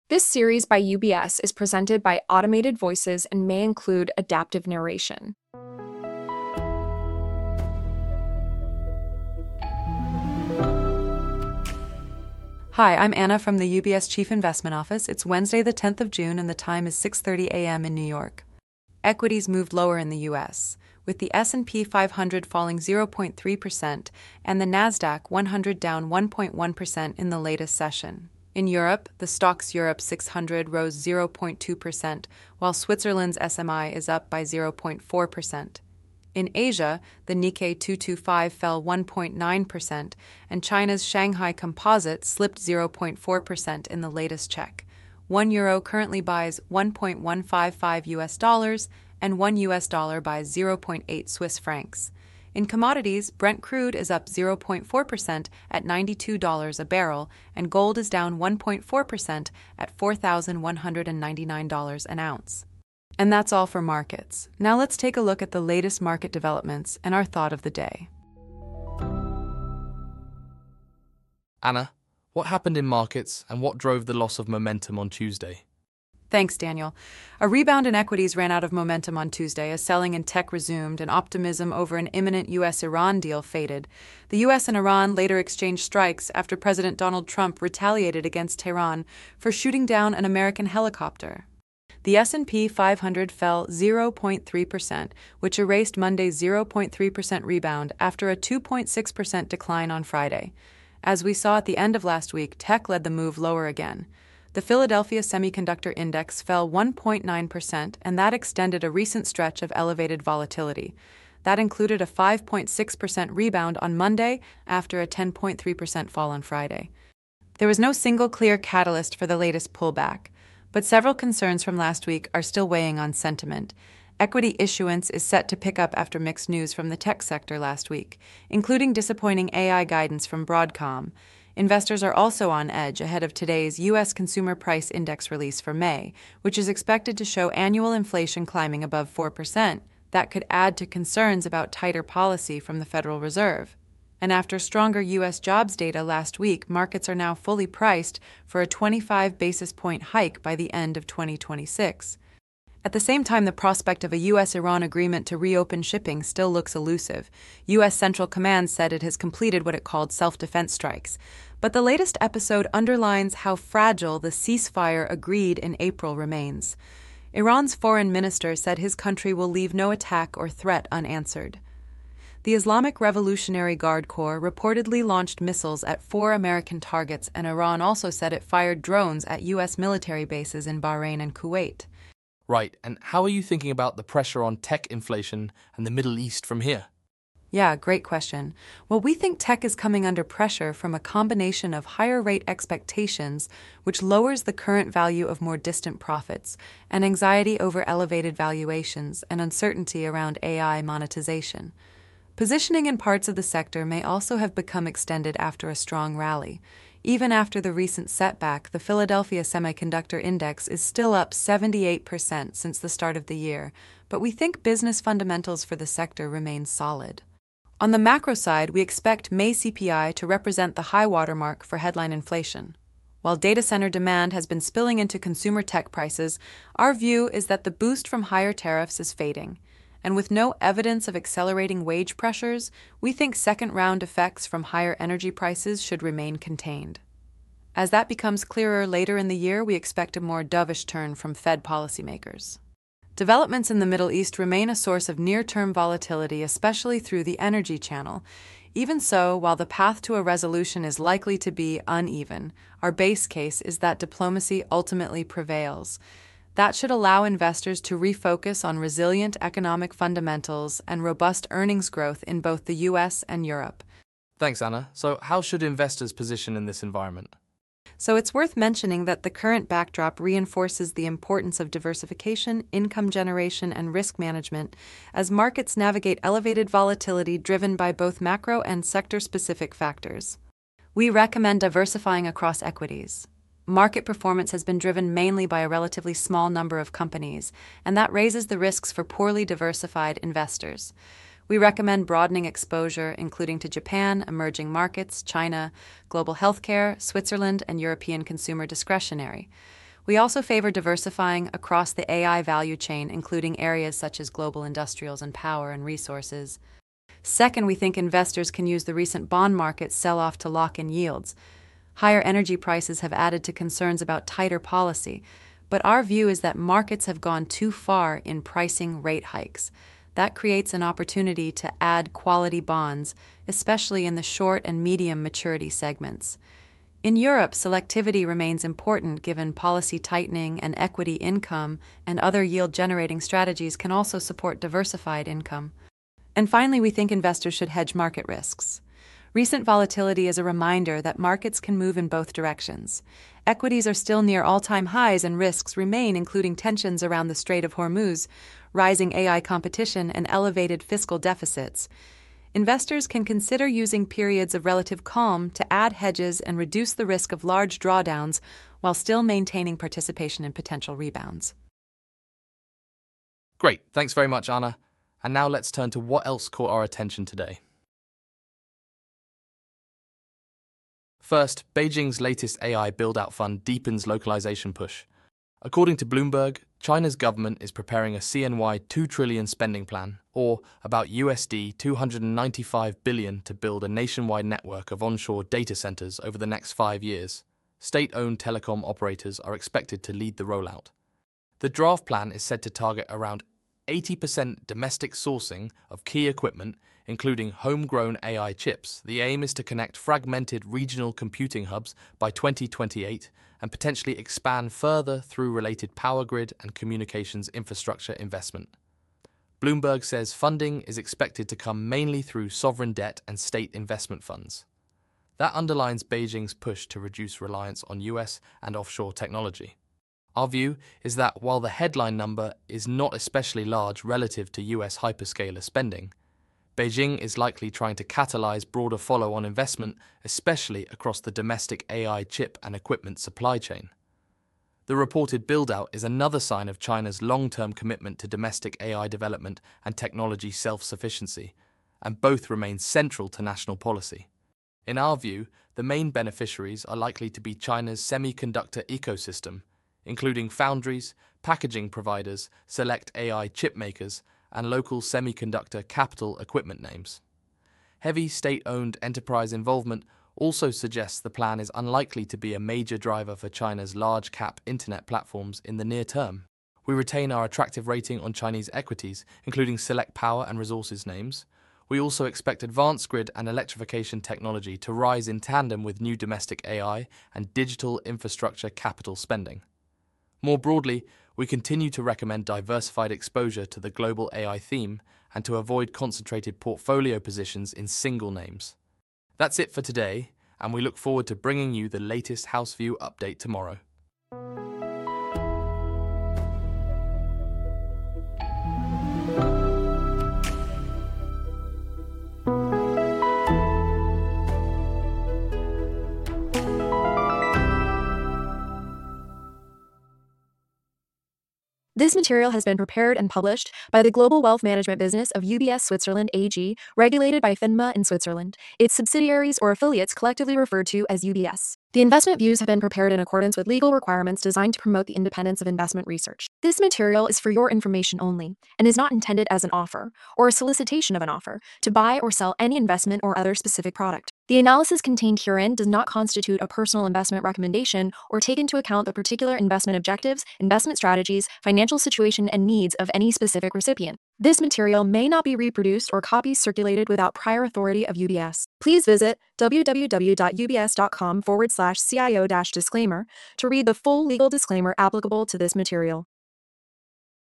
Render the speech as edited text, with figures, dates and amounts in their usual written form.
This series by UBS is presented by Automated Voices and may include adaptive narration. Hi, I'm Anna from the UBS Chief Investment Office. It's Wednesday, the 10th of June, and the time is 6:30 a.m. in New York. Equities moved lower in the U.S., with the S&P 500 falling 0.3% and the Nasdaq 100 down 1.1% in the latest session. In Europe, the Stoxx Europe 600 rose 0.2%, while Switzerland's SMI is up by 0.4%. In Asia, the Nikkei 225 fell 1.9%, and China's Shanghai Composite slipped 0.4% in the latest check. €1 currently buys 1.155 US dollars, and $1 buys 0.8 Swiss francs. In commodities, Brent crude is up 0.4% at $92 a barrel, and gold is down 1.4% at $4,199 an ounce. And that's all for markets. Now let's take a look at the latest market developments and our thought of the day. Anna, what happened in markets and what drove the loss of momentum on Tuesday? Thanks, Daniel. A rebound in equities ran out of momentum on Tuesday as selling in tech resumed and optimism over an imminent U.S.-Iran deal faded. The U.S. and Iran later exchanged strikes after President Donald Trump retaliated against Tehran for shooting down an American helicopter. The S&P 500 fell 0.3%, which erased Monday's 0.3% rebound after a 2.6% decline on Friday. As we saw at the end of last week, tech led the move lower again. The Philadelphia Semiconductor Index fell 1.9%, and that extended a recent stretch of elevated volatility. That included a 5.6% rebound on Monday after a 10.3% fall on Friday. There was no single clear catalyst for the latest pullback, but several concerns from last week are still weighing on sentiment. Equity issuance is set to pick up after mixed news from the tech sector last week, including disappointing AI guidance from Broadcom. Investors are also on edge ahead of today's U.S. Consumer Price Index release for May, which is expected to show annual inflation climbing above 4%. That could add to concerns about tighter policy from the Federal Reserve. And after stronger U.S. jobs data last week, markets are now fully priced for a 25 basis point hike by the end of 2026. At the same time, the prospect of a U.S.-Iran agreement to reopen shipping still looks elusive. U.S. Central Command said it has completed what it called self-defense strikes. But the latest episode underlines how fragile the ceasefire agreed in April remains. Iran's foreign minister said his country will leave no attack or threat unanswered. The Islamic Revolutionary Guard Corps reportedly launched missiles at 4 American targets, and Iran also said it fired drones at U.S. military bases in Bahrain and Kuwait. Right, and how are you thinking about the pressure on tech inflation and the Middle East from here? Yeah, great question. Well, we think tech is coming under pressure from a combination of higher rate expectations, which lowers the current value of more distant profits, and anxiety over elevated valuations and uncertainty around AI monetization. Positioning in parts of the sector may also have become extended after a strong rally. Even after the recent setback, the Philadelphia Semiconductor Index is still up 78% since the start of the year, but we think business fundamentals for the sector remain solid. On the macro side, we expect May CPI to represent the high watermark for headline inflation. While data center demand has been spilling into consumer tech prices, our view is that the boost from higher tariffs is fading. And with no evidence of accelerating wage pressures, we think second-round effects from higher energy prices should remain contained. As that becomes clearer later in the year, we expect a more dovish turn from Fed policymakers. Developments in the Middle East remain a source of near-term volatility, especially through the energy channel. Even so, while the path to a resolution is likely to be uneven, our base case is that diplomacy ultimately prevails. That should allow investors to refocus on resilient economic fundamentals and robust earnings growth in both the U.S. and Europe. Thanks, Anna. So how should investors position in this environment? So it's worth mentioning that the current backdrop reinforces the importance of diversification, income generation, and risk management as markets navigate elevated volatility driven by both macro and sector-specific factors. We recommend diversifying across equities. Market performance has been driven mainly by a relatively small number of companies, and that raises the risks for poorly diversified investors. We recommend broadening exposure, including to Japan, emerging markets, China, global healthcare, Switzerland, and European consumer discretionary. We also favor diversifying across the AI value chain, including areas such as global industrials and power and resources. Second, we think investors can use the recent bond market sell-off to lock in yields. Higher energy prices have added to concerns about tighter policy, but our view is that markets have gone too far in pricing rate hikes. That creates an opportunity to add quality bonds, especially in the short and medium maturity segments. In Europe, selectivity remains important given policy tightening, and equity income and other yield-generating strategies can also support diversified income. And finally, we think investors should hedge market risks. Recent volatility is a reminder that markets can move in both directions. Equities are still near all-time highs and risks remain, including tensions around the Strait of Hormuz, rising AI competition, and elevated fiscal deficits. Investors can consider using periods of relative calm to add hedges and reduce the risk of large drawdowns while still maintaining participation in potential rebounds. Great, thanks very much, Anna. And now let's turn to what else caught our attention today. First, Beijing's latest AI build-out fund deepens localization push. According to Bloomberg, China's government is preparing a CNY 2 trillion spending plan, or about USD 295 billion, to build a nationwide network of onshore data centers over the next 5 years. State-owned telecom operators are expected to lead the rollout. The draft plan is said to target around 80% domestic sourcing of key equipment, including homegrown AI chips. The aim is to connect fragmented regional computing hubs by 2028 and potentially expand further through related power grid and communications infrastructure investment. Bloomberg says funding is expected to come mainly through sovereign debt and state investment funds. That underlines Beijing's push to reduce reliance on US and offshore technology. Our view is that while the headline number is not especially large relative to US hyperscaler spending, Beijing is likely trying to catalyze broader follow-on investment, especially across the domestic AI chip and equipment supply chain. The reported build-out is another sign of China's long-term commitment to domestic AI development and technology self-sufficiency, and both remain central to national policy. In our view, the main beneficiaries are likely to be China's semiconductor ecosystem, including foundries, packaging providers, select AI chip makers, and local semiconductor capital equipment names. Heavy state-owned enterprise involvement also suggests the plan is unlikely to be a major driver for China's large-cap internet platforms in the near term. We retain our attractive rating on Chinese equities, including select power and resources names. We also expect advanced grid and electrification technology to rise in tandem with new domestic AI and digital infrastructure capital spending. More broadly, we continue to recommend diversified exposure to the global AI theme and to avoid concentrated portfolio positions in single names. That's it for today, and we look forward to bringing you the latest House View update tomorrow. This material has been prepared and published by the Global Wealth Management Business of UBS Switzerland AG, regulated by FINMA in Switzerland. Its subsidiaries or affiliates collectively referred to as UBS. The investment views have been prepared in accordance with legal requirements designed to promote the independence of investment research. This material is for your information only and is not intended as an offer or a solicitation of an offer to buy or sell any investment or other specific product. The analysis contained herein does not constitute a personal investment recommendation or take into account the particular investment objectives, investment strategies, financial situation, and needs of any specific recipient. This material may not be reproduced or copies circulated without prior authority of UBS. Please visit www.ubs.com/CIO-disclaimer to read the full legal disclaimer applicable to this material.